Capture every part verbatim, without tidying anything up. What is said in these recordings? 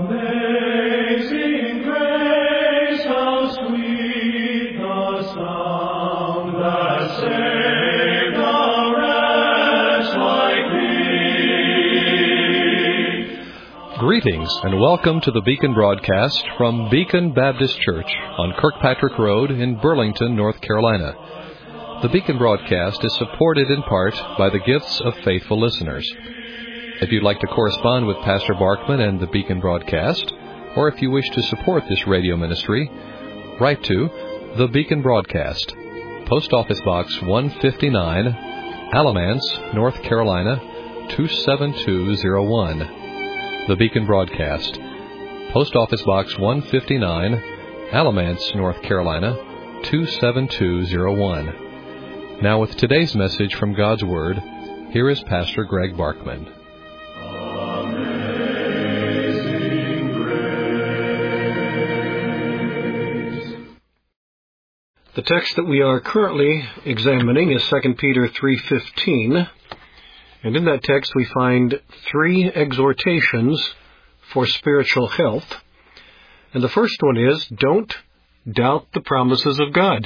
Amazing grace, how sweet the sound that saved a wretch like me. Greetings and welcome to the Beacon broadcast from Beacon Baptist Church on Kirkpatrick Road in Burlington, North Carolina. The Beacon broadcast is supported in part by the gifts of faithful listeners. If you'd like to correspond with Pastor Barkman and the Beacon broadcast, or if you wish to support this radio ministry, write to The Beacon Broadcast, Post Office Box one fifty-nine, Alamance, North Carolina, two seven two zero one. The Beacon Broadcast, Post Office Box one fifty-nine, Alamance, North Carolina, two seven two zero one. Now with today's message from God's Word, here is Pastor Greg Barkman. The text that we are currently examining is Second Peter three fifteen, and in that text we find three exhortations for spiritual health. And the first one is, don't doubt the promises of God.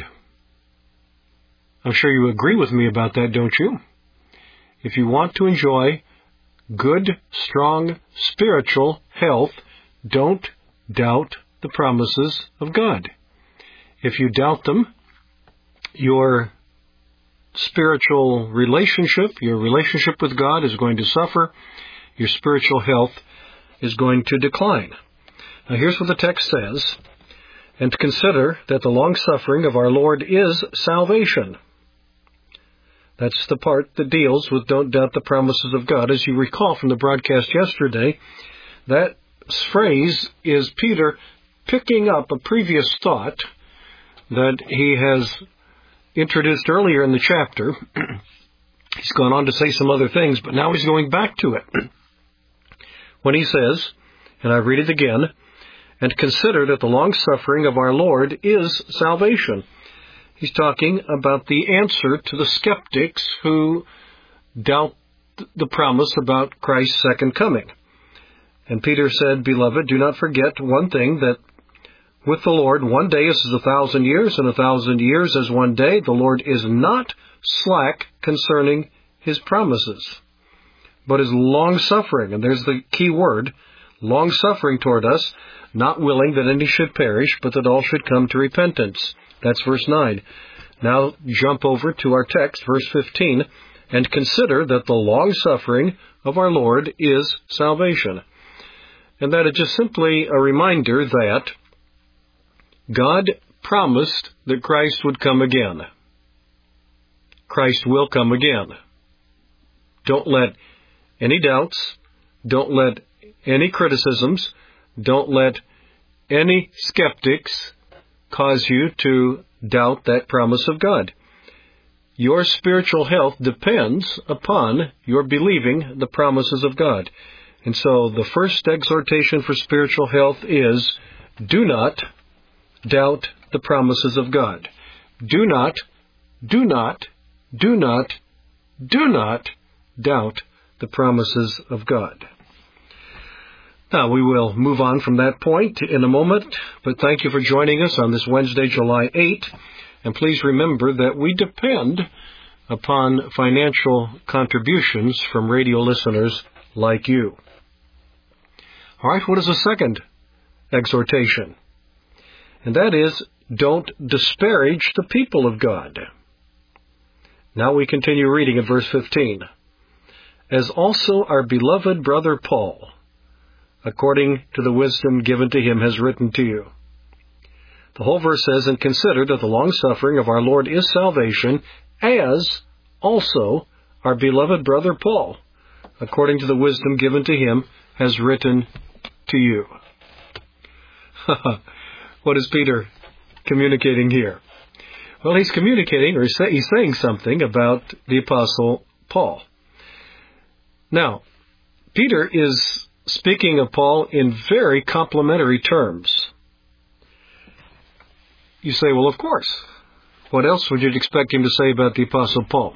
I'm sure you agree with me about that, don't you? If you want to enjoy good, strong, spiritual health, don't doubt the promises of God. If you doubt them, your spiritual relationship, your relationship with God is going to suffer. Your spiritual health is going to decline. Now here's what the text says. And consider that the long-suffering of our Lord is salvation. That's the part that deals with don't doubt the promises of God. As you recall from the broadcast yesterday, that phrase is Peter picking up a previous thought that he has introduced earlier in the chapter. He's gone on to say some other things, but now he's going back to it. When he says, and I read it again, and consider that the long-suffering of our Lord is salvation. He's talking about the answer to the skeptics who doubt the promise about Christ's second coming. And Peter said, Beloved, do not forget one thing, that with the Lord, one day is as a thousand years, and a thousand years as one day. The Lord is not slack concerning His promises, but is long-suffering. And there's the key word, long-suffering toward us, not willing that any should perish, but that all should come to repentance. That's verse nine. Now jump over to our text, verse fifteen, and consider that the long-suffering of our Lord is salvation. And that is just simply a reminder that God promised that Christ would come again. Christ will come again. Don't let any doubts, don't let any criticisms, don't let any skeptics cause you to doubt that promise of God. Your spiritual health depends upon your believing the promises of God. And so the first exhortation for spiritual health is, do not doubt the promises of God. Do not, do not, do not, do not doubt the promises of God. Now, we will move on from that point in a moment, but thank you for joining us on this Wednesday, July eighth. And please remember that we depend upon financial contributions from radio listeners like you. All right, what is the second exhortation? And that is, don't disparage the people of God. Now we continue reading at verse fifteen. As also our beloved brother Paul, according to the wisdom given to him, has written to you. The whole verse says, and consider that the long-suffering of our Lord is salvation, as also our beloved brother Paul, according to the wisdom given to him, has written to you. What is Peter communicating here? Well, he's communicating, or he's saying something about the Apostle Paul. Now, Peter is speaking of Paul in very complimentary terms. You say, well, of course. What else would you expect him to say about the Apostle Paul?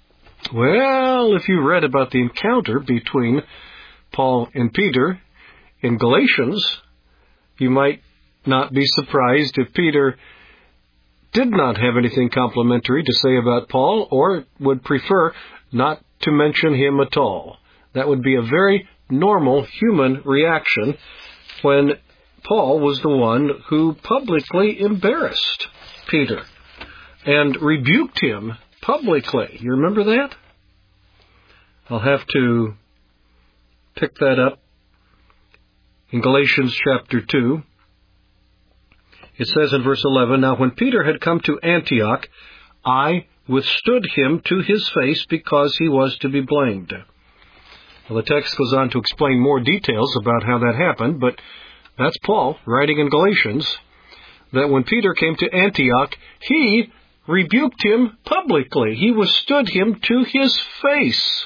Well, if you read about the encounter between Paul and Peter in Galatians, you might not be surprised if Peter did not have anything complimentary to say about Paul, or would prefer not to mention him at all. That would be a very normal human reaction when Paul was the one who publicly embarrassed Peter and rebuked him publicly. You remember that? I'll have to pick that up in Galatians chapter two. It says in verse eleven, "Now when Peter had come to Antioch, I withstood him to his face because he was to be blamed." Well, the text goes on to explain more details about how that happened, but that's Paul writing in Galatians that when Peter came to Antioch, he rebuked him publicly. He withstood him to his face.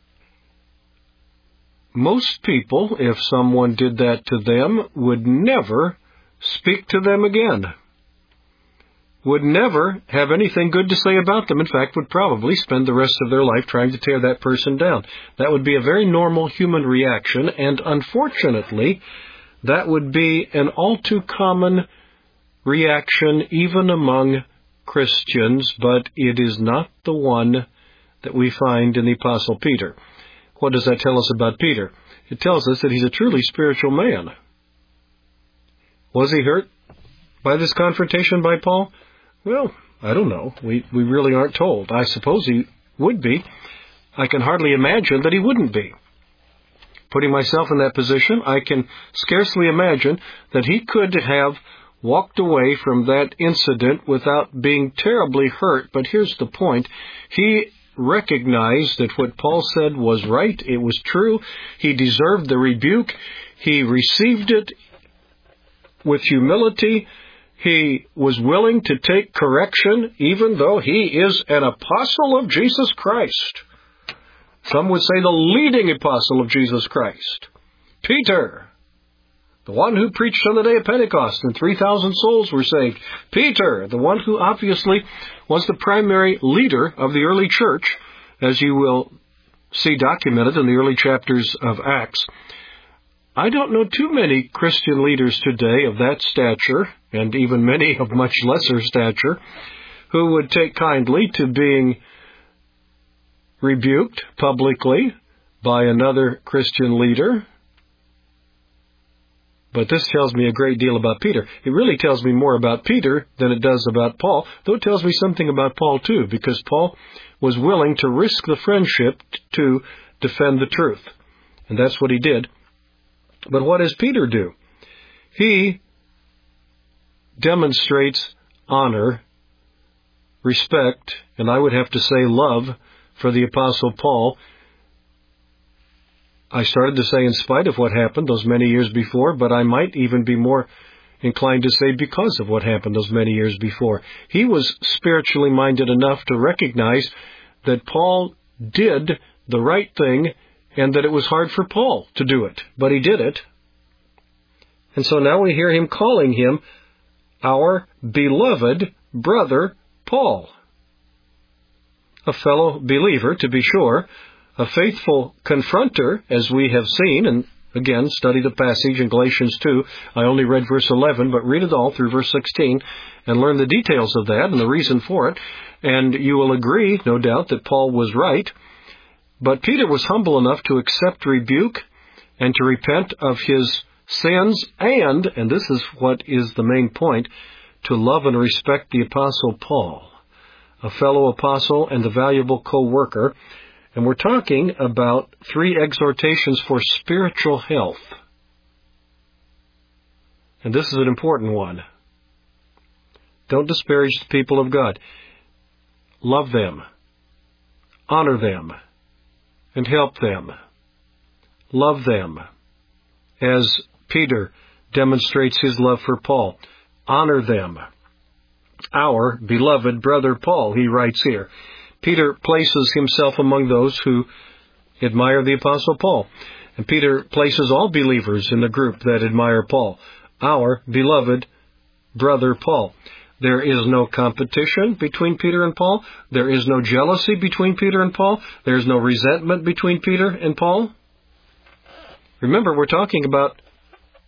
Most people, if someone did that to them, would never speak to them again, would never have anything good to say about them. In fact, would probably spend the rest of their life trying to tear that person down. That would be a very normal human reaction, and unfortunately, that would be an all too common reaction even among Christians, but it is not the one that we find in the Apostle Peter. What does that tell us about Peter? It tells us that he's a truly spiritual man. Was he hurt by this confrontation by Paul? Well, I don't know. We we really aren't told. I suppose he would be. I can hardly imagine that he wouldn't be. Putting myself in that position, I can scarcely imagine that he could have walked away from that incident without being terribly hurt. But here's the point. He recognized that what Paul said was right. It was true. He deserved the rebuke. He received it with humility. He was willing to take correction, even though he is an apostle of Jesus Christ. Some would say the leading apostle of Jesus Christ. Peter, the one who preached on the day of Pentecost and three thousand souls were saved. Peter, the one who obviously was the primary leader of the early church, as you will see documented in the early chapters of Acts. I don't know too many Christian leaders today of that stature, and even many of much lesser stature, who would take kindly to being rebuked publicly by another Christian leader. But this tells me a great deal about Peter. It really tells me more about Peter than it does about Paul, though it tells me something about Paul too, because Paul was willing to risk the friendship to defend the truth. And that's what he did. But what does Peter do? He demonstrates honor, respect, and I would have to say love for the Apostle Paul. I started to say in spite of what happened those many years before, but I might even be more inclined to say because of what happened those many years before. He was spiritually minded enough to recognize that Paul did the right thing and that it was hard for Paul to do it, but he did it. And so now we hear him calling him our beloved brother Paul. A fellow believer, to be sure, a faithful confronter, as we have seen, and again, study the passage in Galatians two. I only read verse eleven, but read it all through verse sixteen and learn the details of that and the reason for it. And you will agree, no doubt, that Paul was right. But Peter was humble enough to accept rebuke and to repent of his sins and, and this is what is the main point, to love and respect the Apostle Paul, a fellow apostle and a valuable co-worker. And we're talking about three exhortations for spiritual health. And this is an important one. Don't disparage the people of God. Love them. Honor them. And help them. Love them. As Peter demonstrates his love for Paul. Honor them. Our beloved brother Paul, he writes here. Peter places himself among those who admire the Apostle Paul. And Peter places all believers in the group that admire Paul. Our beloved brother Paul. There is no competition between Peter and Paul. There is no jealousy between Peter and Paul. There is no resentment between Peter and Paul. Remember, we're talking about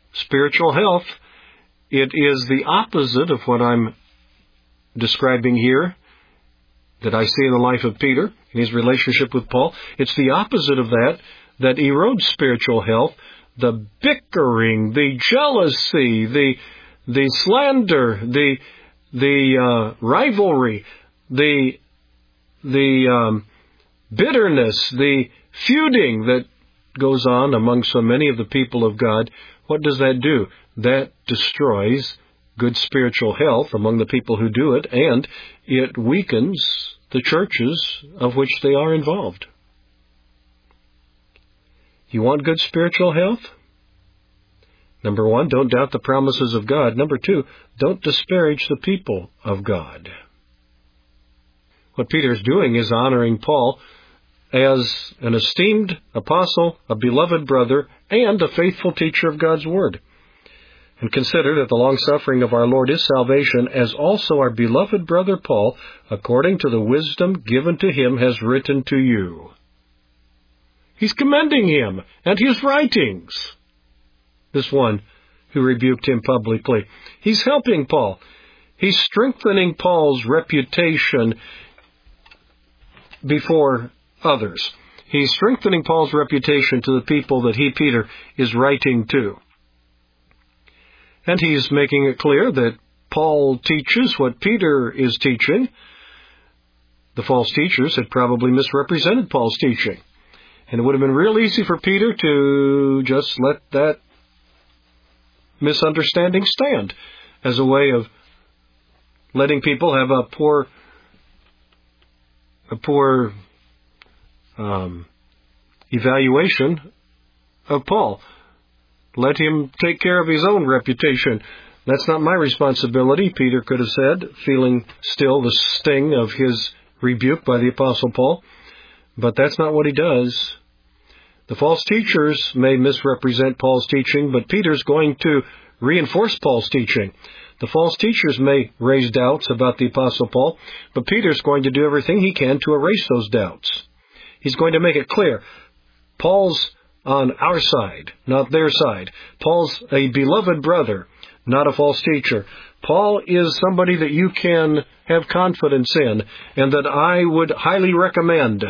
spiritual health, it is the opposite of what I'm describing here that I see in the life of Peter, in his relationship with Paul. It's the opposite of that that erodes spiritual health. The bickering, the jealousy, the the slander, the the uh, rivalry, the the um, bitterness, the feuding that goes on among so many of the people of God. What does that do? That destroys good spiritual health among the people who do it, and it weakens the churches of which they are involved. You want good spiritual health? Number one, don't doubt the promises of God. Number two, don't disparage the people of God. What Peter is doing is honoring Paul as an esteemed apostle, a beloved brother, and a faithful teacher of God's Word. And consider that the long-suffering of our Lord is salvation, as also our beloved brother Paul, according to the wisdom given to him, has written to you. He's commending him and his writings, this one who rebuked him publicly. He's helping Paul. He's strengthening Paul's reputation before others. He's strengthening Paul's reputation to the people that he, Peter, is writing to. And he's making it clear that Paul teaches what Peter is teaching. The false teachers had probably misrepresented Paul's teaching. And it would have been real easy for Peter to just let that misunderstanding stand as a way of letting people have a poor, a poor um, evaluation of Paul. Let him take care of his own reputation. That's not my responsibility, Peter could have said, feeling still the sting of his rebuke by the Apostle Paul. But that's not what he does. The false teachers may misrepresent Paul's teaching, but Peter's going to reinforce Paul's teaching. The false teachers may raise doubts about the Apostle Paul, but Peter's going to do everything he can to erase those doubts. He's going to make it clear. Paul's on our side, not their side. Paul's a beloved brother, not a false teacher. Paul is somebody that you can have confidence in and that I would highly recommend.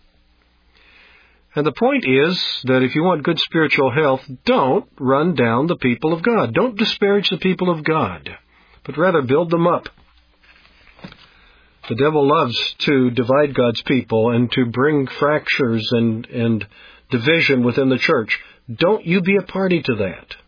And the point is that if you want good spiritual health, don't run down the people of God. Don't disparage the people of God, but rather build them up. The devil loves to divide God's people and to bring fractures and, and division within the church. Don't you be a party to that.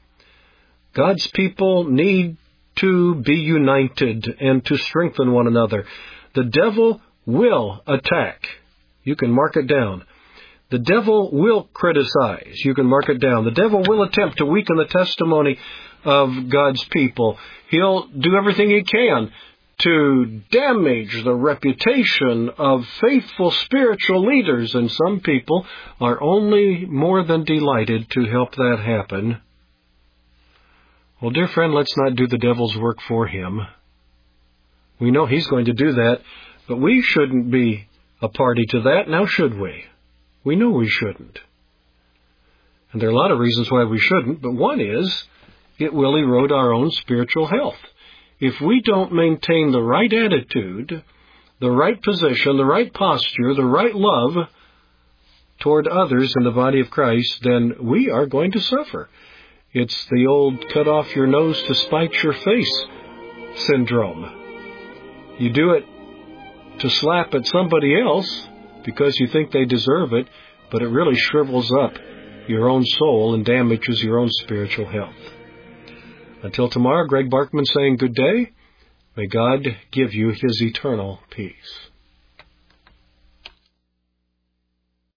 God's people need to be united and to strengthen one another. The devil will attack. You can mark it down. The devil will criticize. You can mark it down. The devil will attempt to weaken the testimony of God's people. He'll do everything he can to damage the reputation of faithful spiritual leaders, and some people are only more than delighted to help that happen. Well, dear friend, let's not do the devil's work for him. We know he's going to do that, but we shouldn't be a party to that, now should we? We know we shouldn't. And there are a lot of reasons why we shouldn't, but one is it will erode our own spiritual health. If we don't maintain the right attitude, the right position, the right posture, the right love toward others in the body of Christ, then we are going to suffer. It's the old cut off your nose to spite your face syndrome. You do it to slap at somebody else because you think they deserve it, but it really shrivels up your own soul and damages your own spiritual health. Until tomorrow, Greg Barkman saying good day. May God give you His eternal peace.